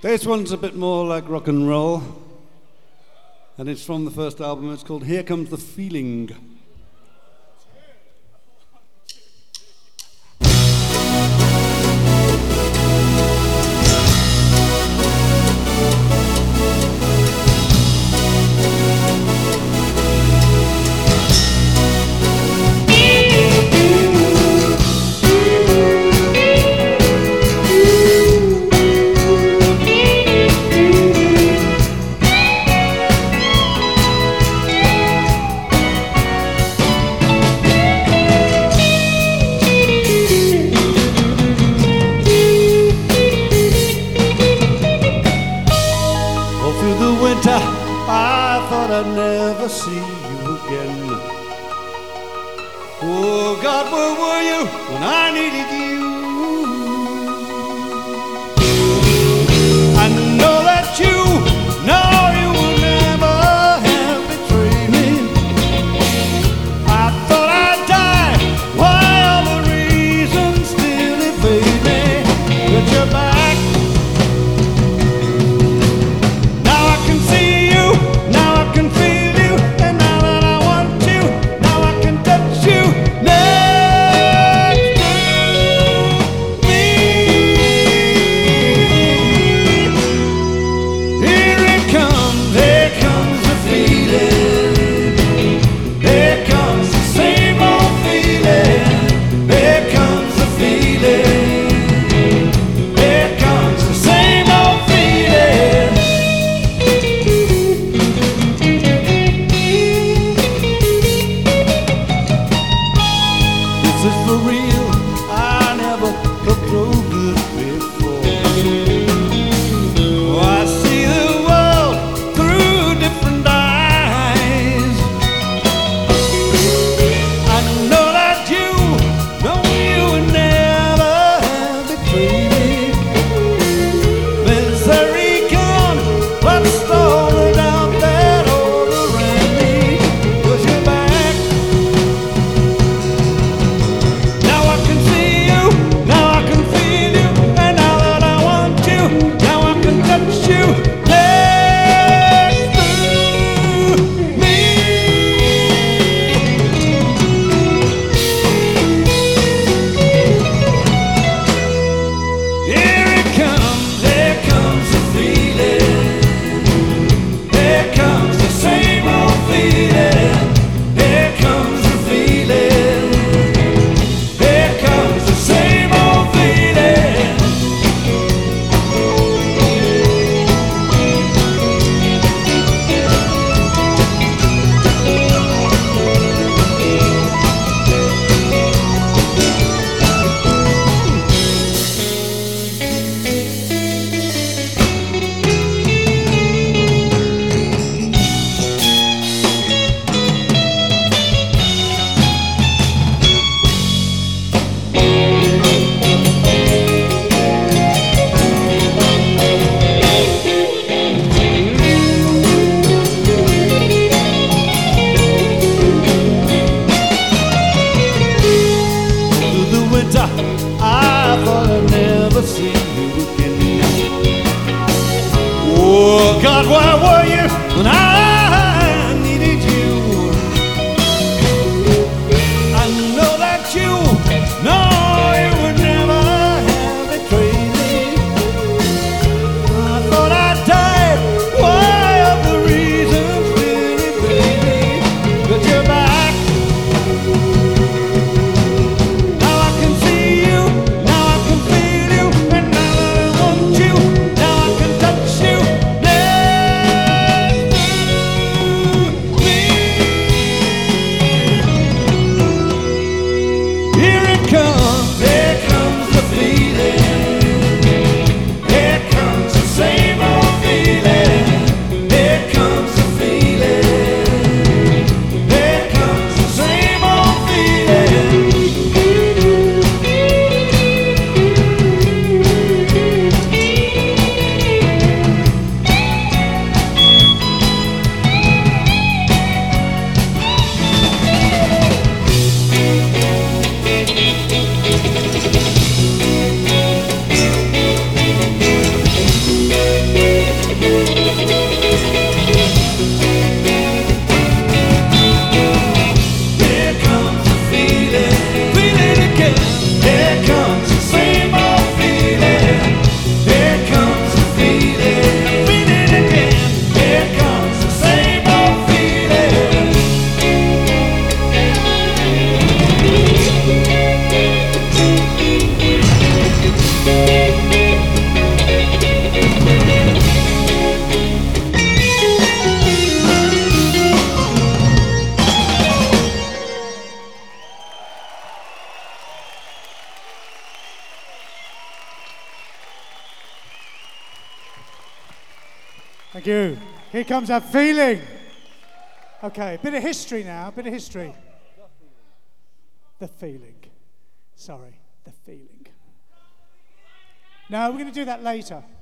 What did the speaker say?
This one's a bit more like rock and roll, and it's from the first album. It's called Here Comes the Feeling. I thought I'd never see you again. Oh God, where were you when I needed you? I know that you will never have betrayed me. I thought I'd die, why all the reasons still evade me? But you're back. I thought I'd never see you again. Oh God, where were you when I needed you? I know that you would never have betrayed me. I thought I'd die, why of the reasons really, baby, but you're back. Thank you. Here comes that feeling. Okay, a bit of history now, a bit of history. The feeling. Sorry, the feeling. No, we're going to do that later.